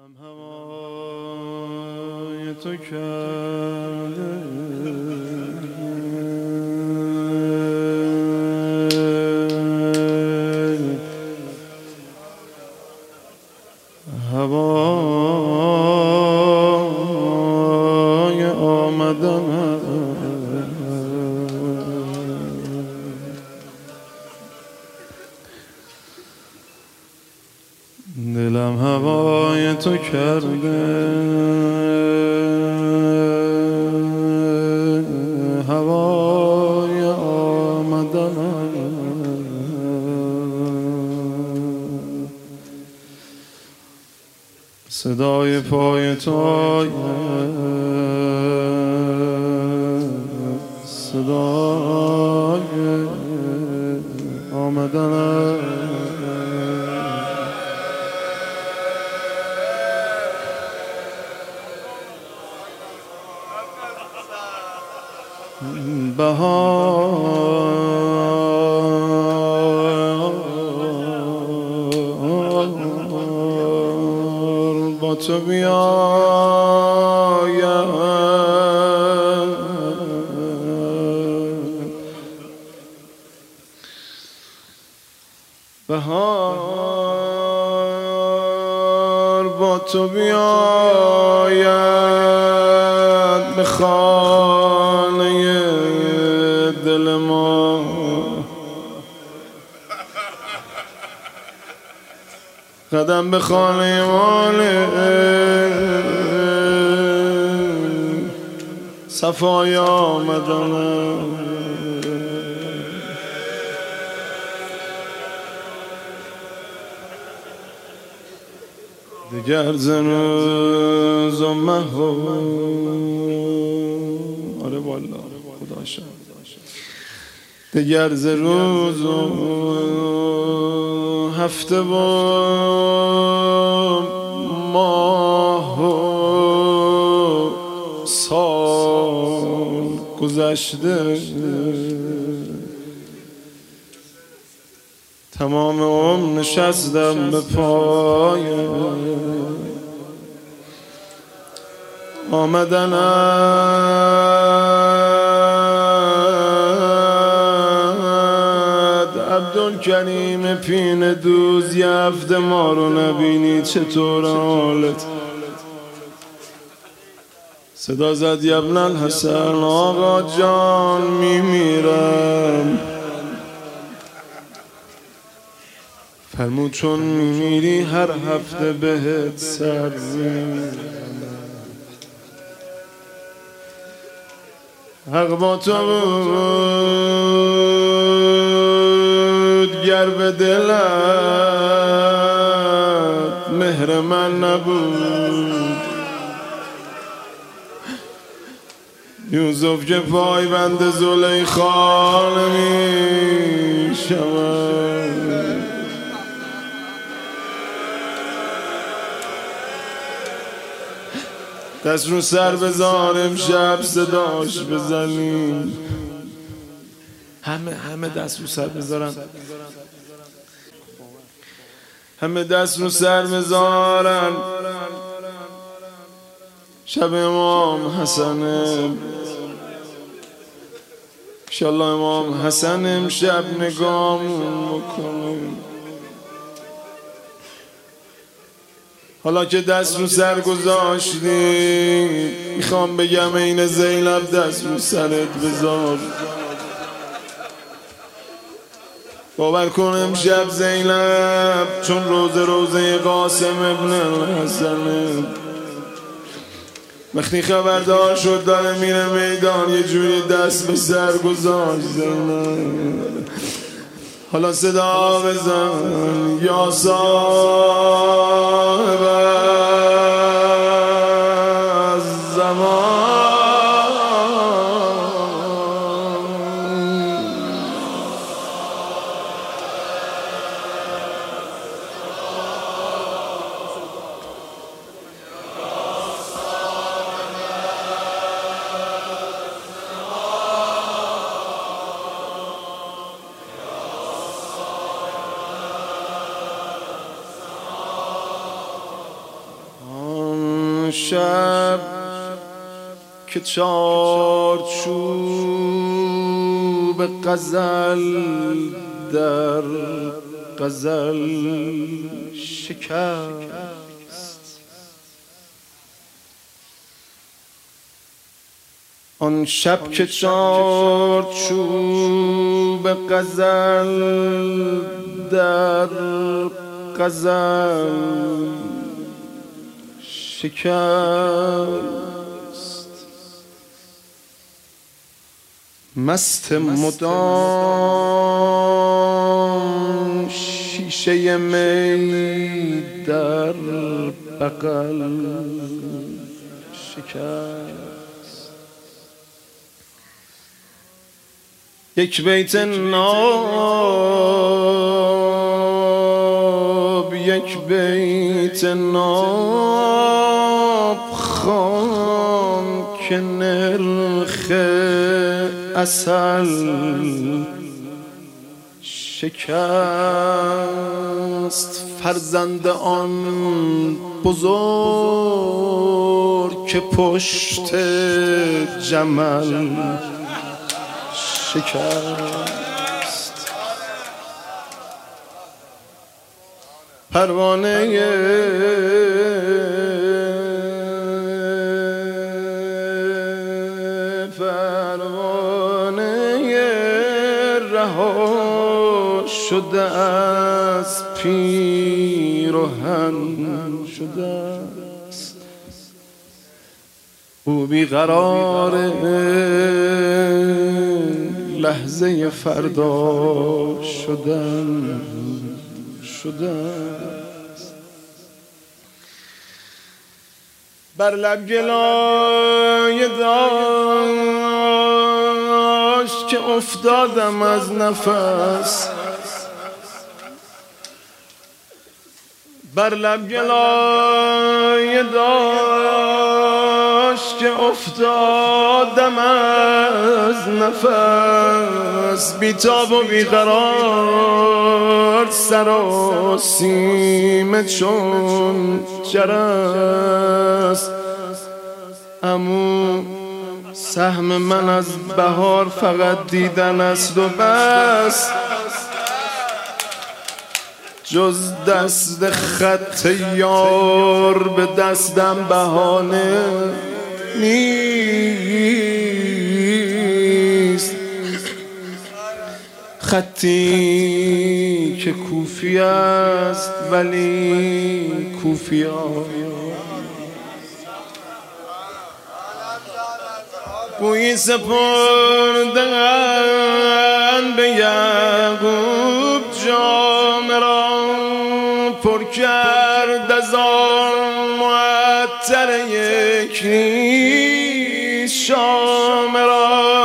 دلم هوای تو کرده هوای آمدن دلم هوای تو کرده هوای آمدن صدای پای تو صدای آمدن بهار با تو بیاید بهار با تو بیاید به خانه دل ما قدم به خانه ماله صفای آمدن دگر ز روز و مه آره والا خدا شد دگر ز روز و هفته و ماه و سال گذشته تمام عمر نشستم به پای آمدنت عبدالکریم پین دوز یه هفته ما رو نبینی چطور حالت صدا زد ابن الحسن آقا جان میمیرم فرمود چون میمیری هر هفته بهت سر میزنم حق با تو بود گر به دلت مهر من نبود یوسف که پای بند زلیخا نمی شود دست رو سر بذار امشب صداش بزنیم همه دست رو سر بذارن همه دست رو سر بذارن شب امام حسنه انشالله امام حسن امشب نگامون بکنیم حالا که دست رو سر گذاشتی میخوام بگم این زینب دست رو سرت بذار باور کن امشب زینب چون روزه قاسم ابن الحسن وقتی خبردار شد داره میره میدان یه جوری دست به سر گذاشت زینب حالا صدا بزن یا صاحب الزمان آن شب که چارچوب غزل در غزل شکست، آن شب که چارچوب غزل در غزل شکست، مست مدام شیشه می در بغل شکست، یک بیت ناب یک بیت ناب خوان که نرخ عسل شکست، فرزند آن بزرگ که پشت جمل شکست، پروانه رها شده از پیراهن شده است، او بیقرار لحظه فردا شدن شده است، بر لب گلایه داشت که افتادم از نفس، بر لب گلایه داشت که افتادم از نفس، بیتاب و بیقرار سراسیمه چون جرس، امو سهم من از بهار فقط دیدن است و بس، جز دست خط یار به دستم بهانه نیست، خطی که کوفی است ولی کوفیا گویی سپردن به یعقوب جام را پر کرد از آن معطر یک نیز شام را،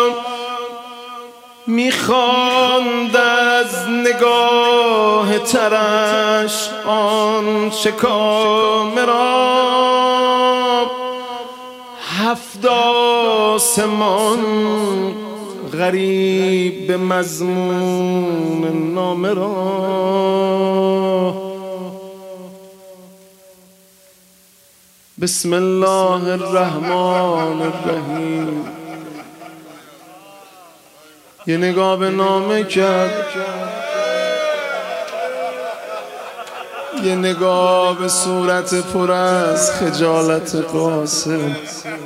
میخواند از نگاه ترش آن شکام را، هفت آسمان غریب به مضمون نامه را. بسم الله الرحمن الرحیم. یه نگاه به نامه کرد، یه نگاه به صورت پر از خجالت قاسم.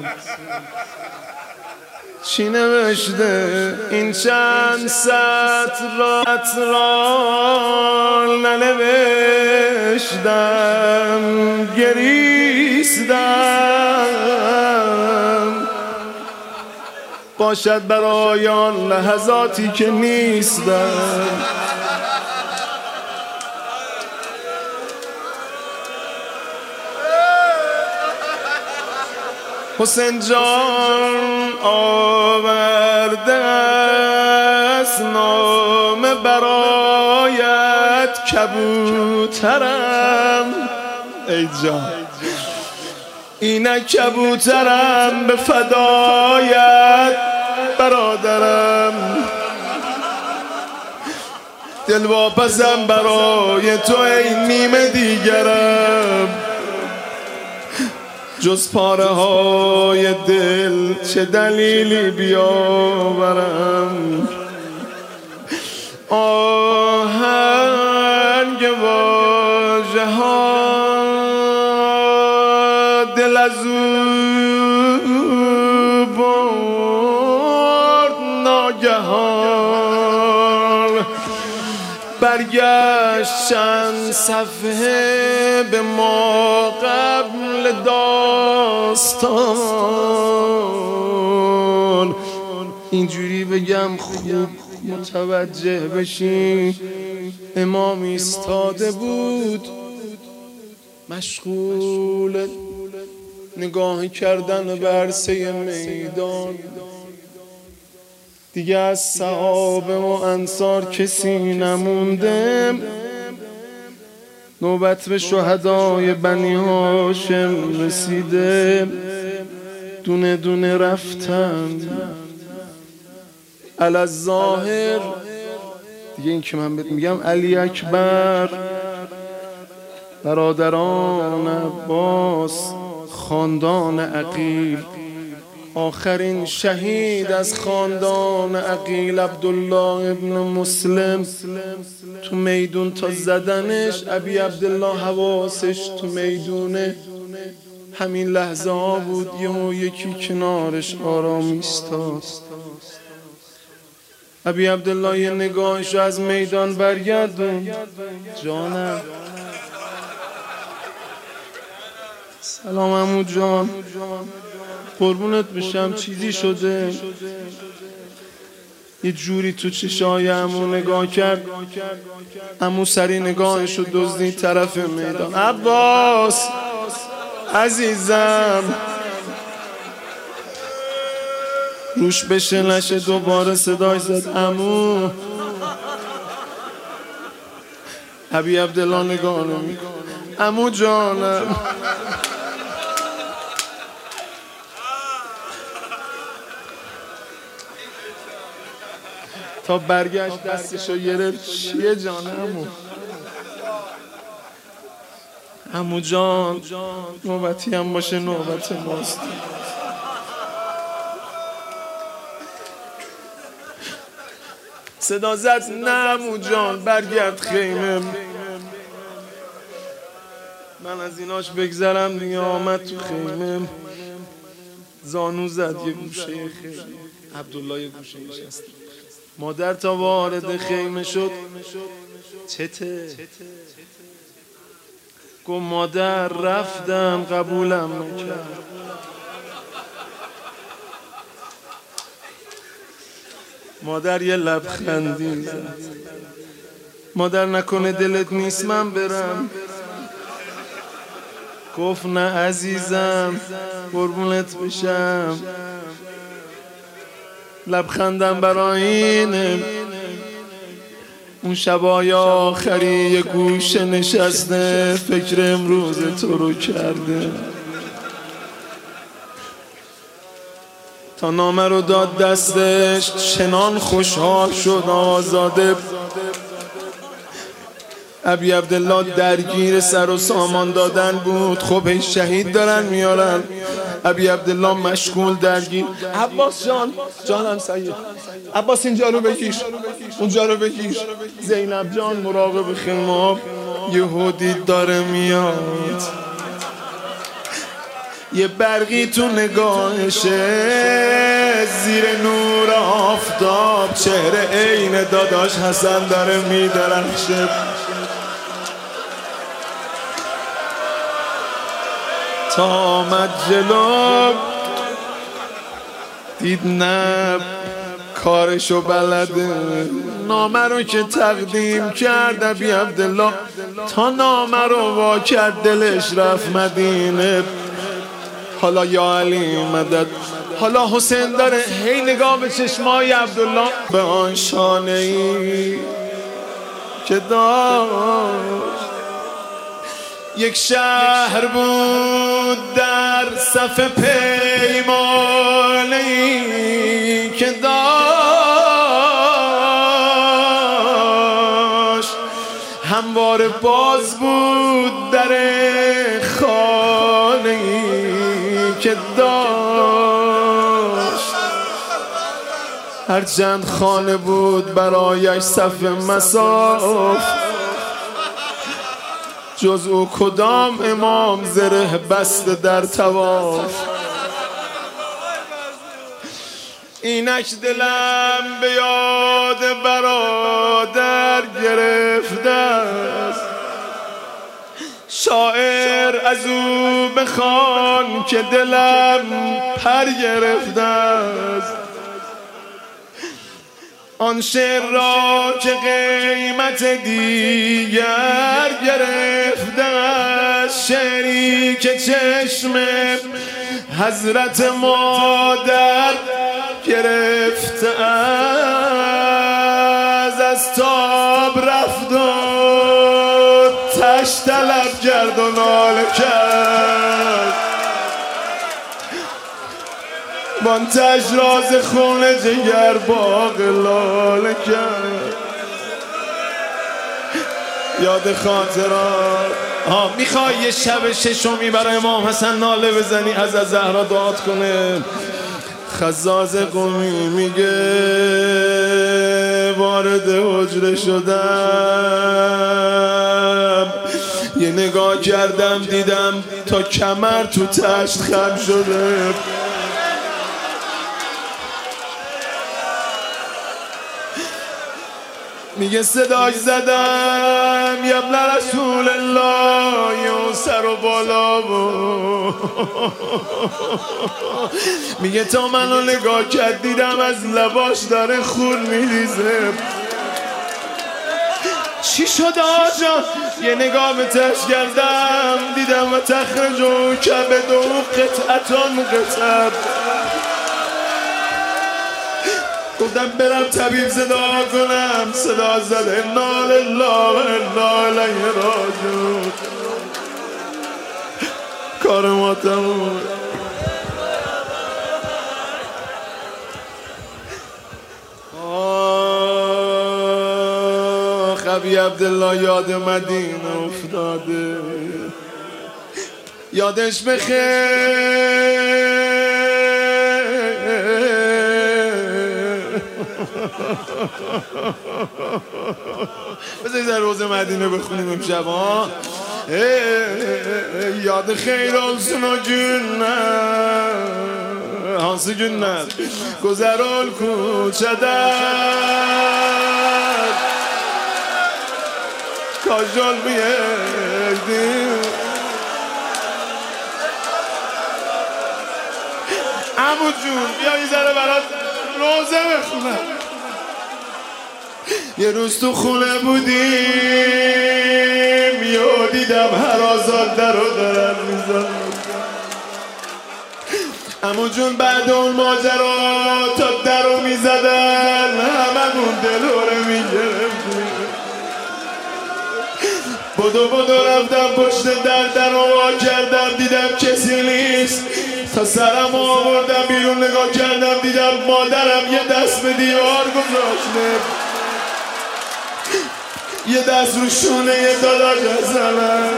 چی نوشته این چند سطر را ننوشتم، گریستم، باشد برای آن لحظاتی که نیستم. حسین جان آورده است نامه برایت کبوترم، ای جان اینک کبوترم به فدایت برادرم، دل واپسم برای تو ای نیمه دیگرم. جز پاره های دل چه دلیلی بیاورم. آهنگ واژه ها دل از او برد ناگهان. برگشت چند صفحه به ما قبل داستان. اینجوری بگم خوب متوجه بشی، امام ایستاده بود مشغول نگاه کردن به عرصه میدان. دیگه از صحابه و انصار کسی نمونده. نوبت به شهدای بنی هاشم رسیده، دونه دونه رفتن. الظاهر دیگه این که من بهت میگم علی اکبر، برادران عباس، خاندان عقیل، آخرین شهید از خاندان عقیل عبدالله ابن مسلم تو میدون تا زدنش. ابی عبدالله حواسش تو میدونه. همین لحظه ها بود یکی کنارش آرام ایستاد. ابی عبدالله یه نگاهش از میدان برگردون. جانم سلام عمو جان، قربونت بشم، چیزی شده؟ یه جوری تو چشای عمو نگاه کرد. عمو سری نگاهشو دزدید طرف میدان. عباس عزیزم، روش بشه نشه. دوباره صداش زد عمو. ابی عبدالله نگاه نمی‌کنه. عمو جانم. تا برگشت دستشو گرفت. چیه جان عمو؟ عمو جان نوبتی هم باشه نوبت ماست. صدا زد نه عمو جان برگرد خیمه. من از ایناش بگذرم دیگه. آمد تو خیمه، زانو زد یه گوشه خیمه. عبدالله یه گوشه نشست. مادر تا وارد خیمه شد چته؟ گفت مادر رفتم قبولم نکرد. مادر یه لبخندی زد. مادر نکنه دلت نیست من برم؟ گفت نه عزیزم قربونت بشم. لبخندم برای اینه اون شبای آخری یه گوشه نشسته فکر امروز تو رو کرده. تا نامه رو داد دستش چنان خوشحال شد آزاده. ابی عبدالله درگیر سر و سامان دادن بود. خب این شهید دارن میارن. ابی عبدالله مشغول درگیر. عباس جان، جانم سید. عباس اینجا رو بگیر، اونجا رو بگیر. زینب جان مراقب خیمه. یهودی داره میاد، یه برقی تو نگاهشه، زیر نور آفتاب چهره عین داداش حسن داره میدرخشه. تا آمد جلو دید نه کارشو بلده. نامه رو که تقدیم کرد ابی عبدالله، تا نامه رو وا کرد دلش رفت مدینه. حالا یا علی مدد، حالا حسین داره هی نگاه به چشمای عبدالله. به آن شانه ای که داشت یک شهر بود در صف پیمانی که داشت، همواره باز بود در خانه که داشت، هرچند خانه بود برایش صف مصاف، جز او کدام امام زره بسته در طواف. اینک دلم به یاد برادر گرفته است، شاعر از او بخوان که دلم پر گرفته است. آن شعر را که قیمت دیگر گرفته است، شعری که چشم حضرت مادر گرفته است. از تاب رفت و تش طلب کرد و ناله کرد، بان تش راز خون جگر باغ لاله کرد. یاد خاطرات میخوای یه شب ششمی برای امام حسن ناله بزنی، از زهرا دعات کنه. خزاز قمی میگه وارد حجره شدم، یه نگاه کردم دیدم تا کمر تو تشت خم شده. میگه صداش زدم یا ابن رسول الله، یا سر و بالا بود. میگه تا منو نگاه کرد دیدم از لباش داره خون میریزه. چی شد آجا؟ یه نگاه به تش کردم دیدم و تخرجو کبد و قطعتان قطعت. گفتم برم طبیب صدا کنم، صدا زد انا لله و انا الیه راجعون. کار ما تموم. ابی عبدالله یاد مدینه افتاده، یادش بخیر. بذارید در روز مدینه بخونیم امشب ها. یاد خیر olsun o günler, hansı günler güzel ol koçadan kajol biyerdim. عمو جون بیا یه ذره برات روزه بخونم. یه روز تو خونه بودیم، یا دیدم هر آزاد در رو دارن میزن. عمو جون بعد اون ماجرا تا در رو میزدن هممون دلوره میگرفتیم. بدو رفتم پشت در رو وا کردم دیدم کسی نیست. تا سرم آوردم بیرون نگاه کردم دیدم مادرم یه دست به دیوار گذاشته، یه دست رو شونه یه داداش زنم.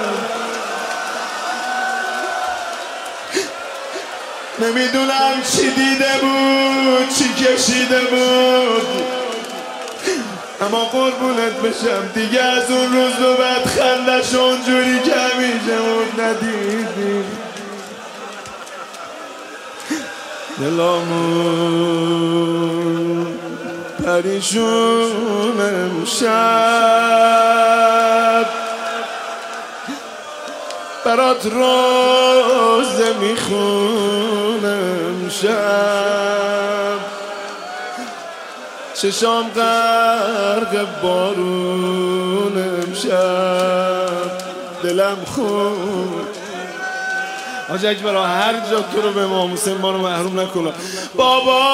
نمیدونم چی دیده بود چی کشیده بود، اما قربونت بشم دیگه از اون روز به بعد خندش اونجوری که همیشه بود ندیدیم. دلامون پریشون امشب، برات روزه میخونم شب. چشام غرق بارون امشب، دلم خون. حاج اکبر هر جا تو رو به امام حسین ما رو محروم نکنه. بابا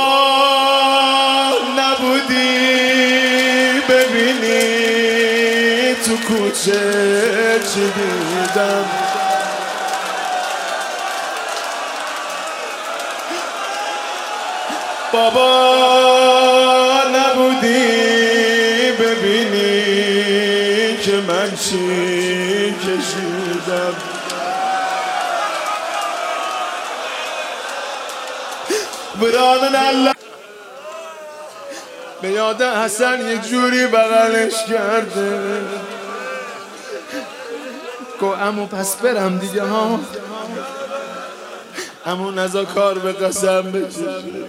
نبودی ببینی تو کوچه چی دیدم. بابا نبودی ببینی که من چی کشیدم. برادن الله به یاد حسن یه جوری بغلش کرده، گو امو پس برم دیگه ها، امو نزا کار به قسم بکشه.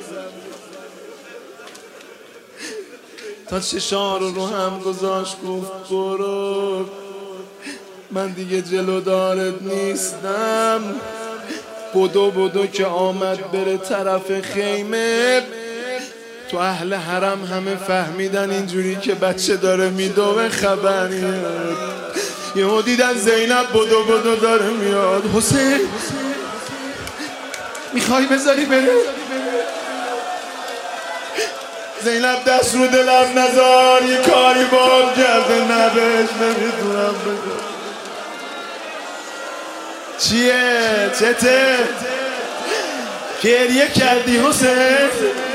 تا چشان رو هم گذاشت گفت برو، من دیگه جلو دارت نیستم. بدو که آمد بره طرف خیمه. تو اهل حرم همه فهمیدن اینجوری که بچه داره میدوه خبریه. یهو دیدن زینب بدو داره میاد. حسین میخوای بذاری بره؟ زینب دست رو دلم نزار، یه کاری باب کرده نبش نمیدونم بگو چیه چته. گریه کردی حسین؟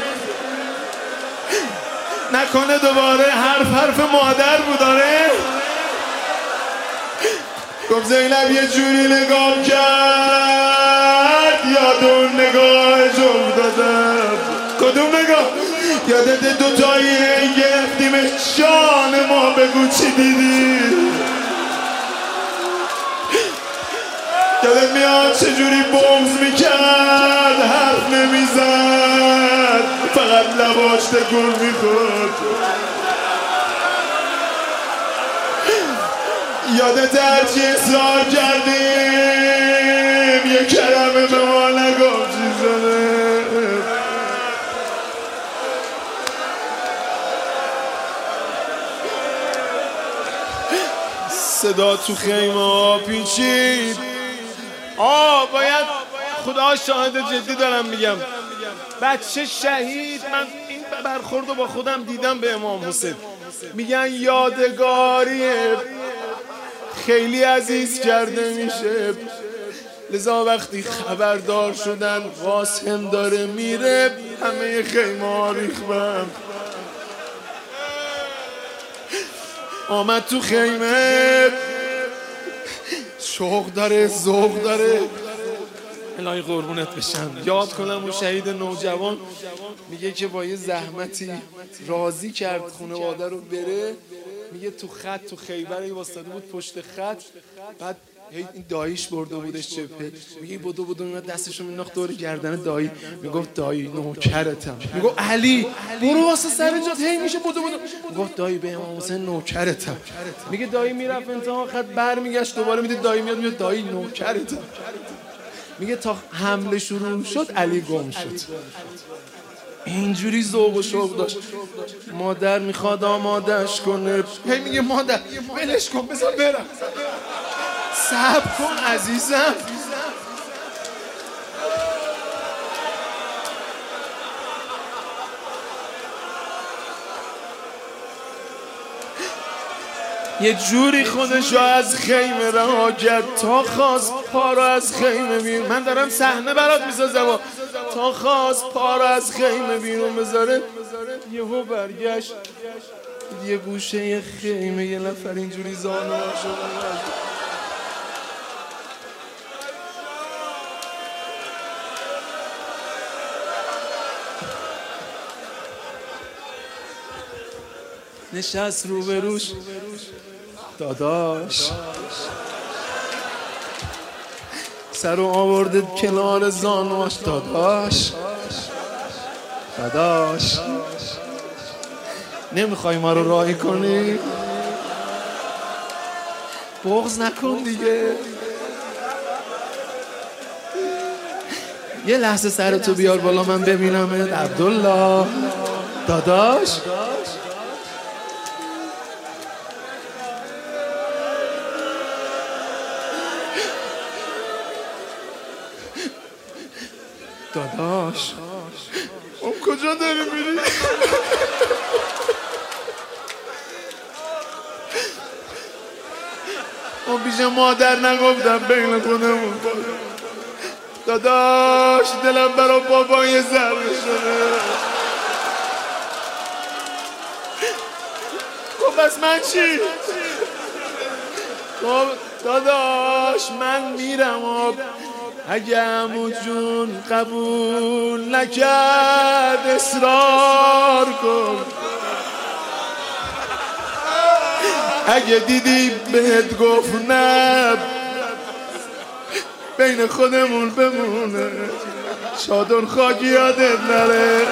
نکنه دوباره حرف مادر بوداره؟ گفت زینب یه جوری نگاه کرد، یاد اون نگاهش افتادم. کدوم نگاه؟ یادت دوتایی گرفتیمش جان ما، بگو چی دیدی؟ یادت میاد چجوری بغض میکرد، حرف نمیزد، فقط لباش تکون میخورد. یادت هرچی اصرار کردیم یه کلمه به ما نگفت چی شده؟ صدا تو خیمه ها پیچید. باید خدا شاهد جدی دارم میگم، بچه شهید، من این برخورد رو با خودم دیدم به امام حسین. میگن یادگاریه، خیلی عزیز کرده میشه. لذا وقتی خبردار شدن قاسم داره میره، همه خیمه ها ریختن. آمد تو خیمه، شوق داره، ذوق داره. الهی قربونت بشم. یاد کنم اون شهید نوجوان میگه که با یه زحمتی راضی کرد خانواده رو بره. میگه تو خط تو خیبر واسطه بود پشت خط، بعد این داییش برده بودش جبهه. میگه بدو میاد دستشو مینداخت دور گردن دایی، میگفت دایی نوکرتم. میگفت علی برو واسه سر جات، هی میشه بدو. میگفت دایی به امام حسین نوکرتم. میگه دایی میرفت انتها خط برمیگشت دوباره، میگه دایی میاد دایی نوکرتم. میگه تا حمله شروع شد علی گم شد. اینجوری ذوق و شوق داشت. مادر میخواد آمادش کنه، هی میگه مادر ولش کن بذار برم، صبر کن عزیزم. یه جوری خودشو از خیمه رها کرد تا خواست پا رو از خیمه بیرون. من دارم صحنه برات میسازم. تا خواست پا رو از خیمه بیرون بذاره، یهو برگشت یه گوشه خیمه یه نفر اینجوری زانوهاشو نشست روبروش. داداش سرو آورده کنار زانوش. داداش نمیخوای ما رو راهی کنی؟ بغض نکن دیگه، یه لحظه سرتو بیار بالا من ببینمت. عبدالله داداش اون کجا داری میری؟ اون پیش مادر نگفتم بین خودمون. داداش دلم برا بابا یه ذره شده. گفت بس من چی؟ گفت داداش من میرم اگه عمو جون قبول نکرد اصرار کن، اگه دیدی بهت گفت نه بین خودمون بمونه، چادر خاکی یادت نره.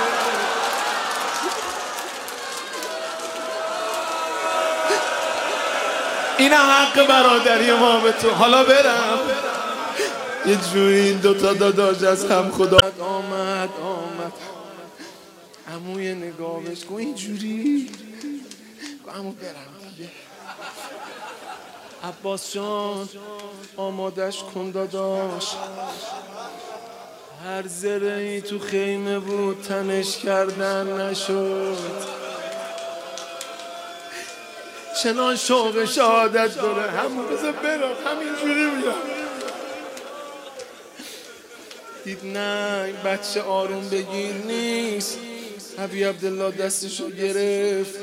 این حق برادری ما به تو. حالا برم یه جوری این دوتا داداش از هم خدا آمد عموی نگاه بهش گو اینجوری عمو برم دیگه. عباس جان آمادش کن داداش، هر زرهی تو خیمه بود تنش کردن نشد، چنان شوق شهادت داره. همون بذار برم همینجوری میرم. دید نه این بچه آروم بگیر نیست. حبیب عبدالله دستشو گرفت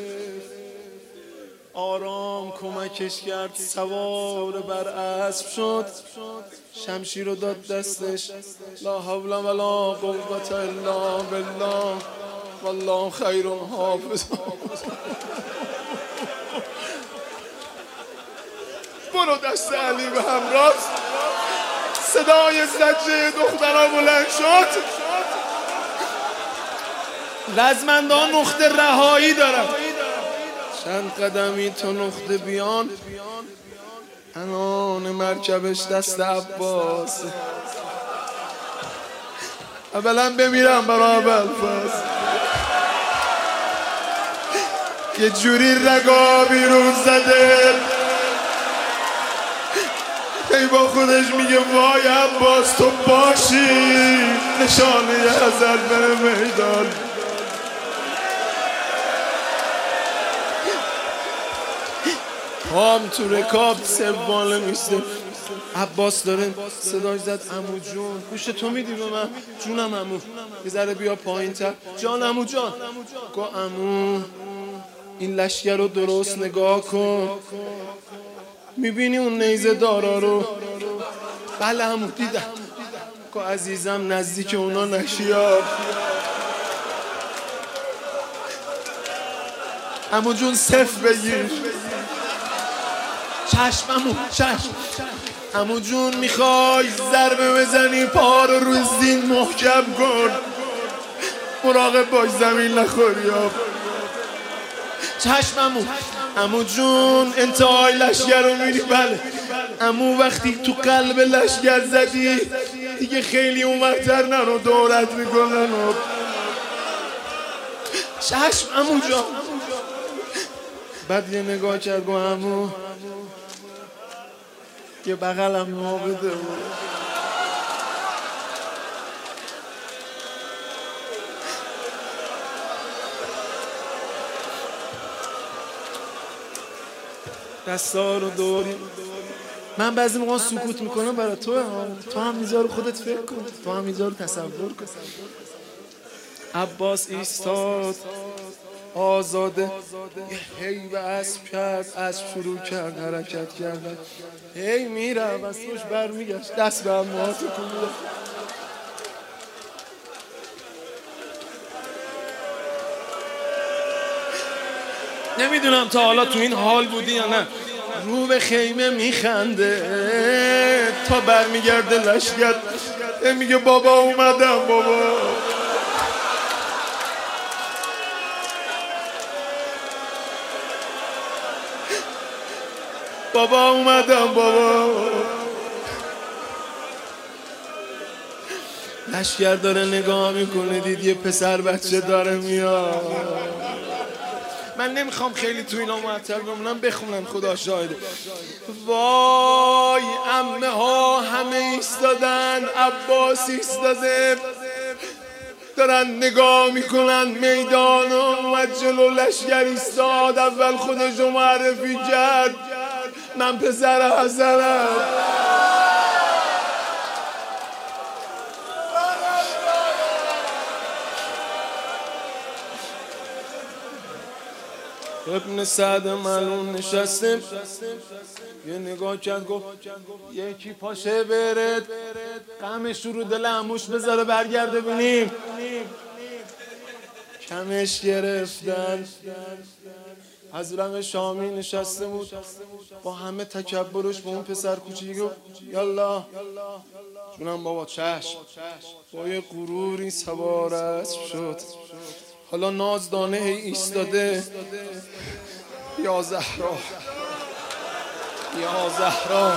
آرام کمکش کرد، سوار بر اسب شد، شمشیر رو داد دستش. لا حول ولا قوة الا بالله والله خیر حافظ. برو دست علی به همراه. صدای زجه دخترها بلند شد. رزمندان نقطه رهایی دارن، چند قدمی تا نقطه بیان. انان مرکبش دست عباس. اولا بمیرم برای ابوالفضل. یه جوری رگا بیرون زده ای با خودش میگه وای عباس تو باشی نشانه ازل بره میدان. پام تو رکاب سرباله میسته. عباس داره صداش زد عمو جون گوش تو میدی به من؟ جونم عمو. یه ذره بیا پایین تر. جان عمو جان. گو عمو این لشگر رو درست نگاه کن، میبینی اون نیزه دارا رو؟ بله عمو دیدم. گو عزیزم نزدیک اونا نشیا. عمو جون صف بگیر. چشم عمو چشم. عمو جون میخوای ضربه بزنی پا رو روی زین محکم کن، مراقب باش زمین نخوری. چشم عمو. عمو جون انتهای لشگر رو میری؟ بله عمو. وقتی تو قلب لشگر زدی دیگه خیلی اونورتر نرو، دورت میکنن. چشم عمو جان. بعد یه نگاه کرد گو عمو یه بغلم نابده بود. دستا رو دوری. من بعضی موقع سکوت میکنم برای تو هم میذارو خودت فکر کن، تو هم میذارو تصور کن. عباس ایستاد آزاده، هی به اسب کرد، اسب شروع کرد حرکت کردن. هی میرم از توش برمیگشت، دست به اموها تکون میداد. نمیدونم تا حالا تو این حال بودی یا نه. رو به خیمه میخنده تا برمیگرده لشگر. میگه بابا اومدم بابا. بابا اومدم بابا. لشگر داره نگاه میکنه، دید یه پسر بچه داره میاد. من نمیخوام خیلی تو اینا معطل بمونم، بخونم خدا شاهده. وای عمه ها همه ایستادن، عباس ایستاده، دارن نگاه میکنن میدان. اومد جلو لشگر ایستاد، اول خودشو معرفی کرد. من پسر حسنم. ابن سعد ملعون نشستیم، یه نگاه کرد گفت یکی پاشه برد غمش رو دل عموش بذاره برگرده بینیم. کمش گرفتن. حضرت شامی نشسته بود با همه تکبرش به اون پسر کوچیک گفت یالا. جونم بابا چشم. با یه غروری سوار اسب شد. حالا نازدانه ایستاده. یا زهرا یا زهرا.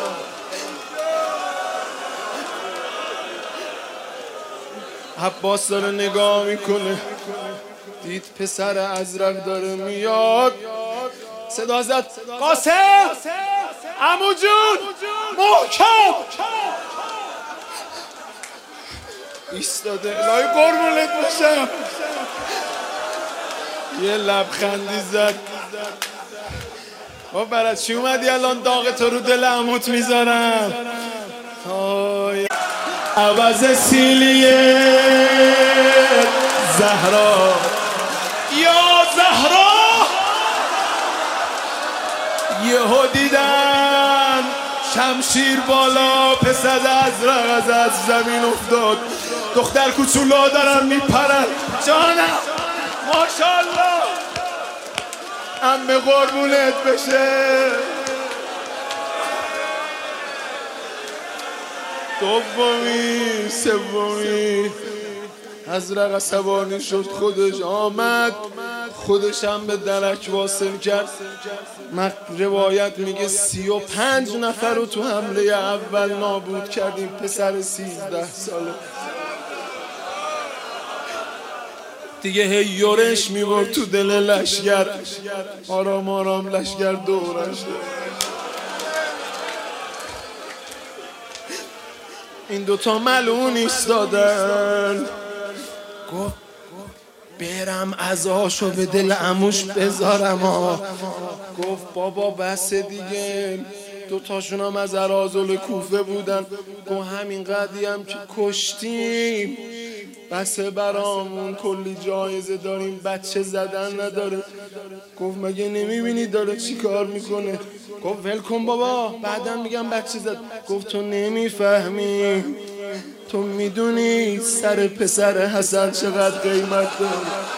عباس داره نگاه میکنه، دید پسر ازرق داره میاد، صدا زد قاسم عمو جون محکم. ایستاده الهی قربونت باشم. یه لبخندی زد. با برات چی اومدی الان داغ تو رو دل عموت میذارم. عوض سیلیه زهرا یا زهرا. یهو دیدن شمشیر بالا، پس از ازرق از زمین افتاد. دختر کوچولا دارن میپرن. جانم ماشاءالله عمه قربونت بشه. دومی سومی ازرق عصبانی شد، خودش آمد، خودش هم به درک واصل کرد. روایت میگه 35 نفر رو تو حمله اول نابود کردیم. پسر 13 ساله دیگه هی یورش میبرد تو دل لشگر. آرام آرام لشگر دورش. این دوتا ملعون ایستادن. گفت برم عزاشو به دل عموش بذارم. گفت بابا بس دیگه. دوتاشون هم از اراذل کوفه بودن. گفت همین قدی هم که کشتیم بسه برامون، کلی جایزه داریم، بچه زدن نداره. گفت مگه نمیبینی داره چی کار میکنه؟ گفت ول کن بابا بعدم میگم بچه زد. گفت تو نمیفهمی، تو میدونی سر پسر حسن چقدر قیمت داره.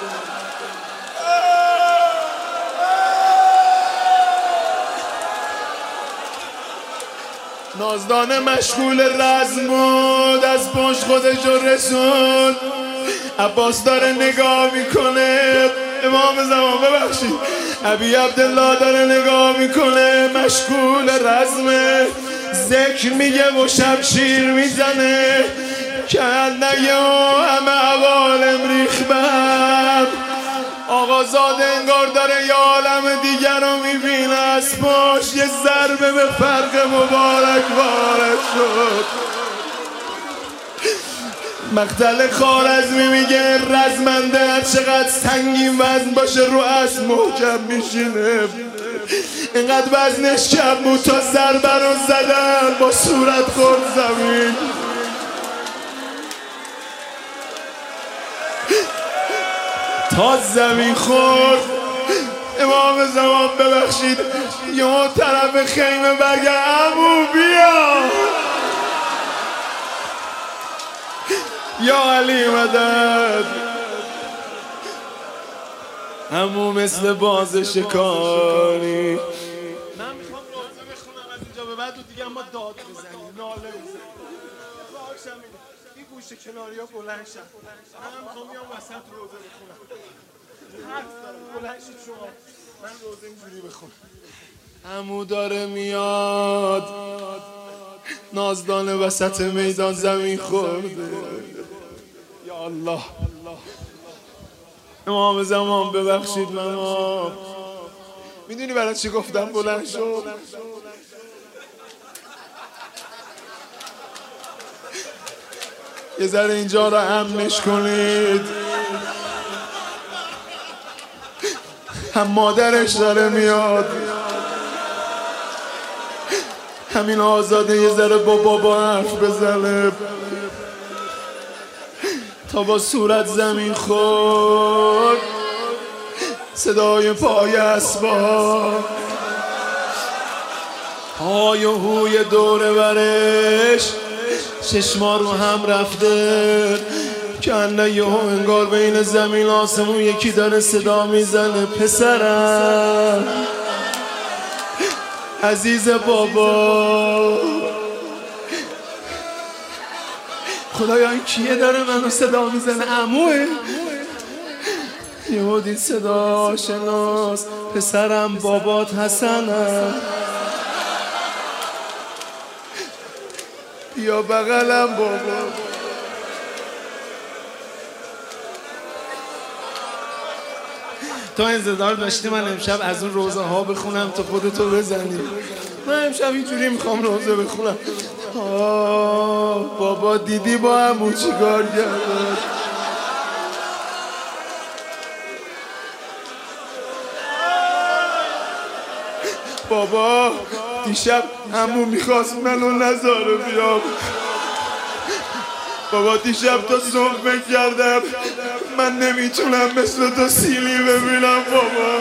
نازدانه مشغول رزم بود، از پشت خودش رو رسوند. عباس داره نگاه میکنه. امام زمان ببخشید ابی عبدالله داره نگاه میکنه، مشغول رزمه، ذکر میگه و شمشیر میزنه که نگه و همه عوالم ریخبم. آقازاده انگار داره یه عالم دیگر رو میبینه. از پشت یه ضربه به فرق مبارک وارد شد. مقتل خوارزمی میگه رزمنده هر چقدر سنگین وزن باشه رو اسب محکم میشینه. اینقدر وزنش کم بود تا ضربه رو زدن با صورت خورد زمین. تا زمین خورد. امام زمان ببخشید یه طرف خیمه بگه عمو بیا یا علی مدد. عمو مثل باز شکاری. من میخوام روزه بخونم از اینجا به بعد و دیگه اما داد بزنیم، ناله بزنیم. این گوشه کناری ها بلند شد. من میخوام بیام وسط روزه بخونم. حرف دارم بلند شد شما. من روزه اینجوری بخونم. عمو داره میاد. نازدانه وسط میدان زمین خورده. یا الله. امام زمان ببخشید من. میدونی برای چی گفتم بلند شد؟ یه ذره اینجا رو امنش کنید. هم مادرش داره میاد. همین آزاده یه ذره با بابا حرف بزنه. تا با صورت زمین خورد. صدای پای اسباب، های و هوی دوره برش، چشما رو هم رفته کنه یهو انگار بین زمین آسمون یکی داره صدا میزنه پسرم عزیز بابا. خدایا این کیه داره منو صدا میزنه؟ عموه؟ یهو دید صدا آشناس، پسرم بابات حسنم، بیا بغلم بابا. تو انتظار داشتی من امشب از اون روزه ها بخونم تو خودتو بزنی؟ من امشب اینجوری میخوام روزه بخونم. بابا دیدی با عمو چیکار کرد؟ بابا دیشب عمو میخواست منو نذاره بیام. بابا دیشب تا صبح فکر کردم من نمیتونم مثل تو سیلی ببینم بابا.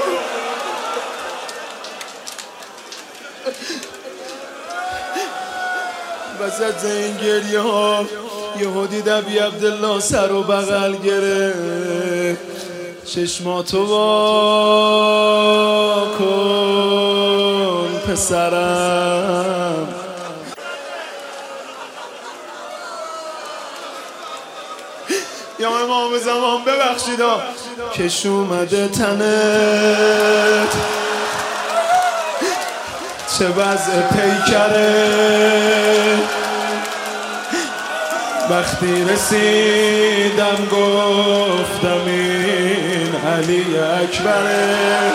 وسط این گریه ها یهو دیدم ابی عبدالله سر و بغل گرفت، چشماتو وا کن پسرم. یا امام زمان ببخشیدا کش اومده تنت، چه وضع پیکره. وقتی رسیدم گفتم این علی اکبره.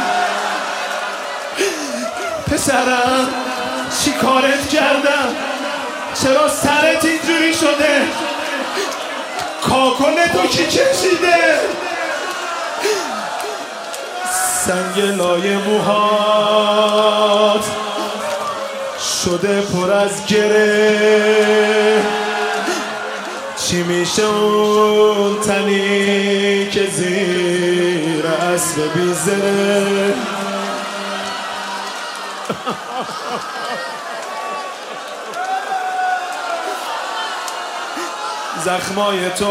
پسرم چی کارت کردم؟ چرا سرت اینجوری شده؟ کاکل تو کی کشیده؟ سنگ لای موهات شده پر از گره. چی میشه اون تنی که زیر اسب بیزره؟ زخمای تو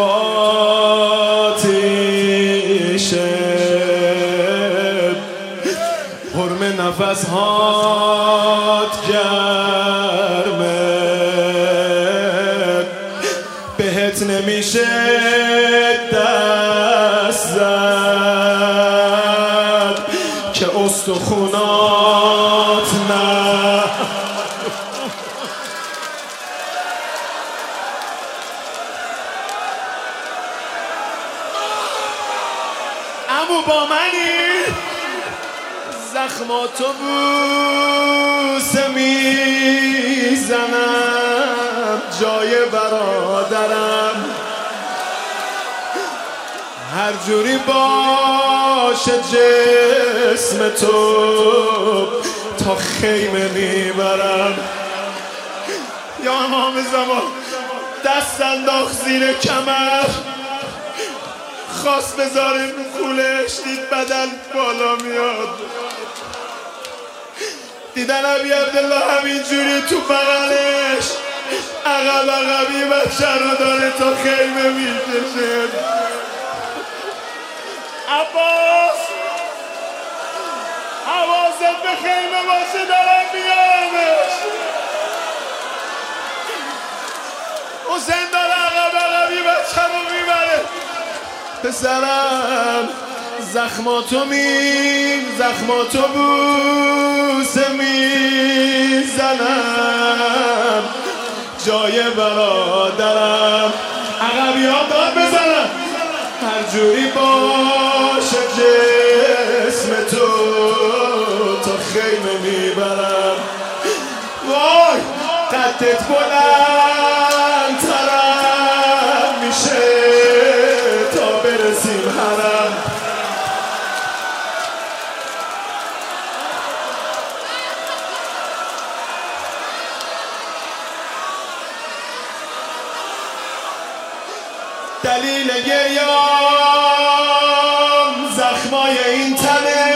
آتیشه، حرم نفس هات گرمه، بهت نمیشه دست زد که استخونات نه. عمو با منی؟ زخماتو بوسه میزنم جای برادرم، هر جوری باشه جسم تو تا خیمه میبرم. یا امام زمان دست انداخت زیر کمر، خواست بذاره رو کولش، دید بدن بالا میاد. دیدن ابی عبدالله همینجوری تو بغلش عقب عقبی بچه رو داره تا خیمه میکشه. عباس حواست به خیمه باشه دارم میارمش. حسین داره عقب عقبی بچه رو میبره. پسرم زخماتو بوسه میزنم جای برادرم. عقبی ها داد بزنم هر جوری باشه جسم تو تا خیمه میبرم. وای قدت بلندترم میشه تا برسیم حرم. دلیل گریام زخمای این تنه،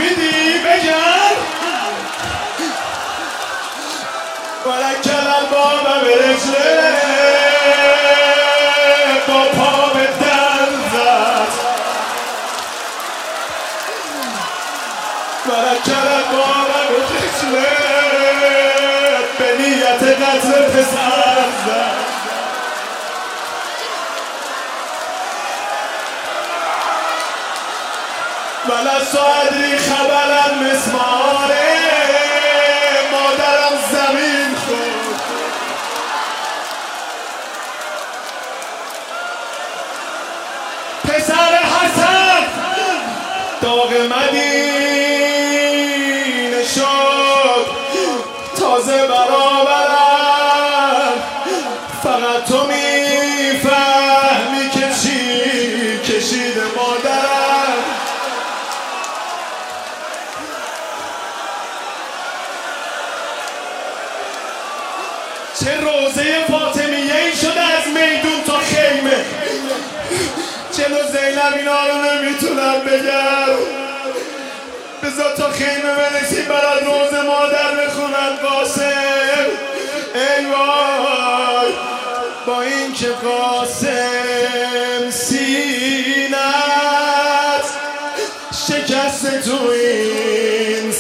فهمیدی بگم ولکل الباب برجله با پا به در زد ولکل الباب برجله به نیت قتل پسر زد ولست ادری خبرم مسماره مادرم زمین خورد پسر حسن داغ مدینه شد تازه برابرم فقط تو میفهمی که چی کشیده مادرم چه روزه فاطمیه ای شده از میدون تا خیمه چلو زینب اینا رو نمیتونم بگم بذار تا خیمه برسیم برات روز مادر بخونن قاسم ای وای با این که قاسم سینت شکست تو این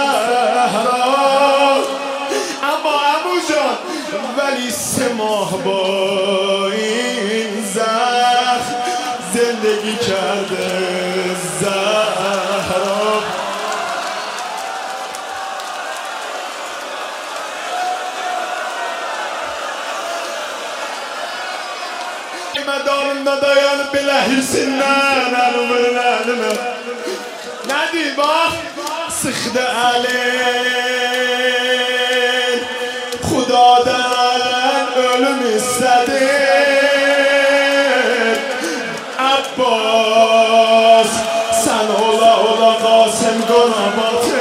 صحرا اما عمو جان ولی 3 ماه با این زخم زندگی کرده زهرا مدارم ندایان بلهی سنن ندی با سخت علین خدا دارن ölüm istedi Abbas sen ola ola Qasım Qonabat